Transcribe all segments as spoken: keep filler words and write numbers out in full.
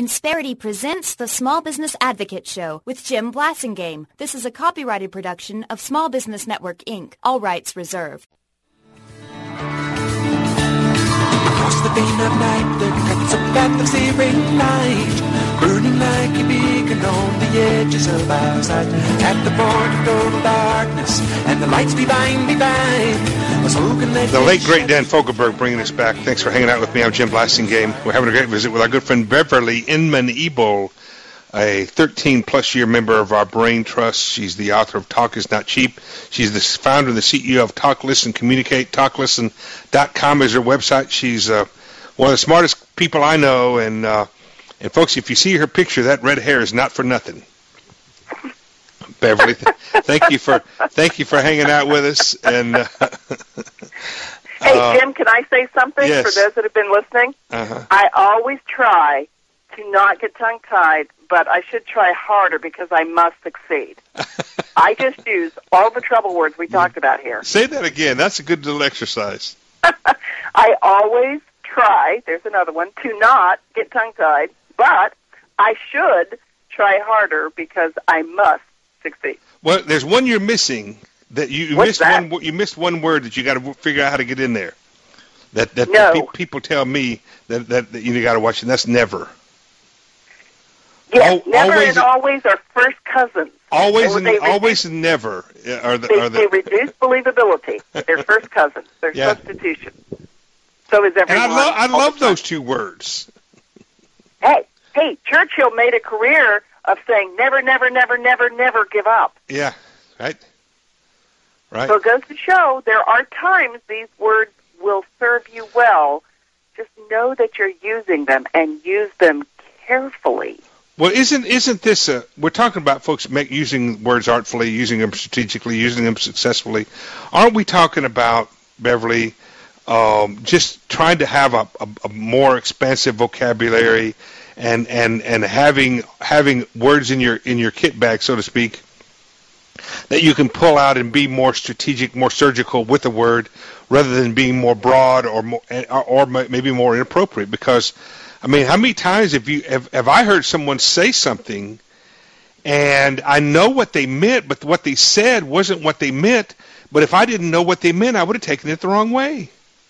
Insperity presents the Small Business Advocate Show with Jim Blasingame. This is a copyrighted production of Small Business Network, Incorporated. All rights reserved. Across the vein of night, there cuts a path of searing light, burning like a beacon on the edges of our sight. At the point of total darkness, and the lights divine, divine. The late, great Dan Fogelberg bringing us back. Thanks for hanging out with me. I'm Jim Blasingame. We're having a great visit with our good friend Beverly Inman-Ebel, a thirteen-plus year member of our Brain Trust. She's the author of Talk Is Not Cheap. She's the founder and the C E O of Talk, Listen, Communicate. talk listen dot com is her website. She's uh, one of the smartest people I know. And, uh, and folks, if you see her picture, that red hair is not for nothing. Beverly, th- thank you for thank you for hanging out with us. And uh, hey, uh, Jim, can I say something yes. for those that have been listening? Uh-huh. I always try to not get tongue-tied, but I should try harder because I must succeed. I just use all the trouble words we talked about here. Say that again. That's a good little exercise. I always try, there's another one, to not get tongue-tied, but I should try harder because I must succeed. Well, there's one you're missing. That you, you What's missed that? one. You missed one word that you got to figure out how to get in there. That that No. pe- people tell me that that, that you got to watch, and that's never. Yes, Al- never always- and always are first cousins. Always Or and they always and never are the They, are they the. reduce believability. They're first cousins. They're Yeah. substitution. So is And everyone. I love I all the love time. those two words. Hey, hey, Churchill made a career of saying never, never, never, never, never give up. Yeah, right. Right. So it goes to show there are times these words will serve you well. Just know that you're using them and use them carefully. Well, isn't isn't this a? We're talking about folks make, using words artfully, using them strategically, using them successfully. Aren't we talking about, Beverly, um, just trying to have a, a, a more expansive vocabulary, and, and, and having having words in your in your kit bag, so to speak, that you can pull out and be more strategic, more surgical with a word, rather than being more broad or more, or, or maybe more inappropriate? Because I mean, how many times have you have, have I heard someone say something, and I know what they meant, but what they said wasn't what they meant. But if I didn't know what they meant, I would have taken it the wrong way.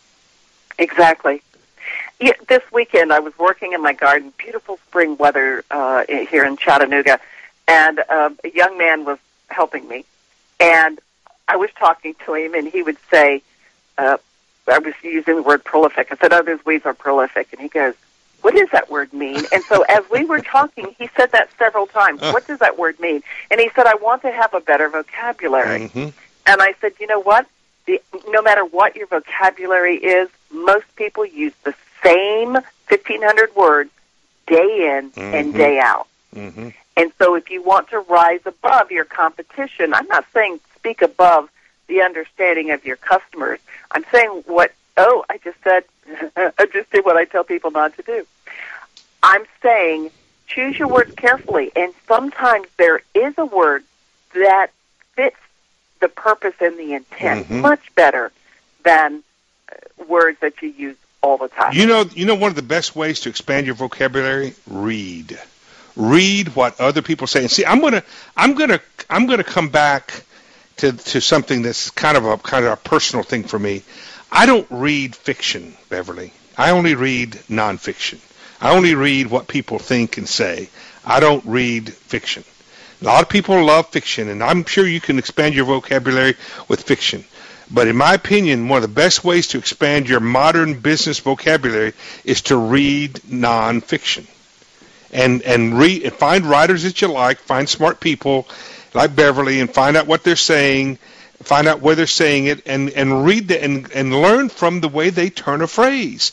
Exactly. Yeah, this weekend I was working in my garden, beautiful spring weather uh, here in Chattanooga, and uh, a young man was helping me, and I was talking to him, and he would say, uh, I was using the word prolific. I said, oh, those weeds are prolific. And he goes, what does that word mean? And so as we were talking, he said that several times. Uh. What does that word mean? And he said, I want to have a better vocabulary. Mm-hmm. And I said, you know what? The, no matter what your vocabulary is, most people use the same fifteen hundred words day in Mm-hmm. and day out. Mm-hmm. And so if you want to rise above your competition, I'm not saying speak above the understanding of your customers. I'm saying what, oh, I just said, I just did what I tell people not to do. I'm saying choose your words carefully, and sometimes there is a word that fits the purpose and the intent Mm-hmm. much better than uh, words that you use all the time. You know, you know, one of the best ways to expand your vocabulary: read, read what other people say. And see, I'm gonna, I'm gonna, I'm gonna come back to to something that's kind of a kind of a personal thing for me. I don't read fiction, Beverly. I only read nonfiction. I only read what people think and say. I don't read fiction. A lot of people love fiction, and I'm sure you can expand your vocabulary with fiction. But in my opinion, one of the best ways to expand your modern business vocabulary is to read nonfiction. And and read and find writers that you like, find smart people like Beverly, and find out what they're saying, find out where they're saying it, and, and read the, and, and learn from the way they turn a phrase.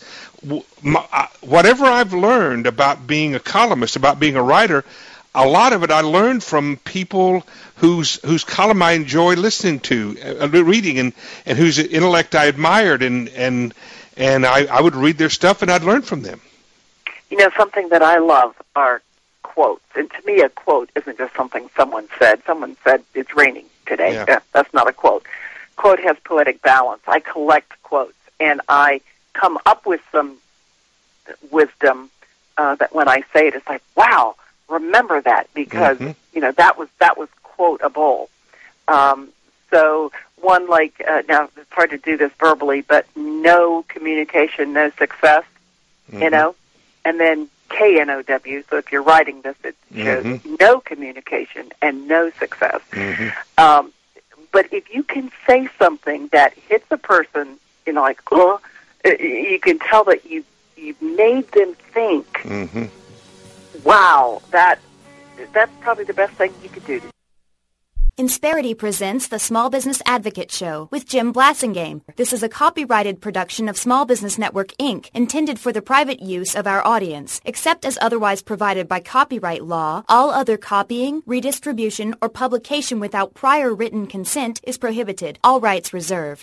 My, whatever I've learned about being a columnist, about being a writer, a lot of it I learned from people whose whose column I enjoy listening to, uh, reading, and, and whose intellect I admired, and and and I, I would read their stuff and I'd learn from them. You know, something that I love are quotes. And to me, a quote isn't just something someone said. Someone said, it's raining today. Yeah. Yeah, that's not a quote. Quote has poetic balance. I collect quotes, and I come up with some wisdom uh, that when I say it, it's like, wow, remember that, because mm-hmm. you know that was that was quotable. Um, so one like uh, now it's hard to do this verbally, but no communication, no success. Mm-hmm. You know, and then K N O W. So if you're writing this, it shows mm-hmm. no communication and no success. Mm-hmm. Um, but if you can say something that hits a person, you know, like, oh, you can tell that you you've made them think. Mm-hmm. Wow, that that's probably the best thing you could do. Insperity presents the Small Business Advocate Show with Jim Blasingame. This is a copyrighted production of Small Business Network, Incorporated, intended for the private use of our audience. Except as otherwise provided by copyright law, all other copying, redistribution, or publication without prior written consent is prohibited. All rights reserved.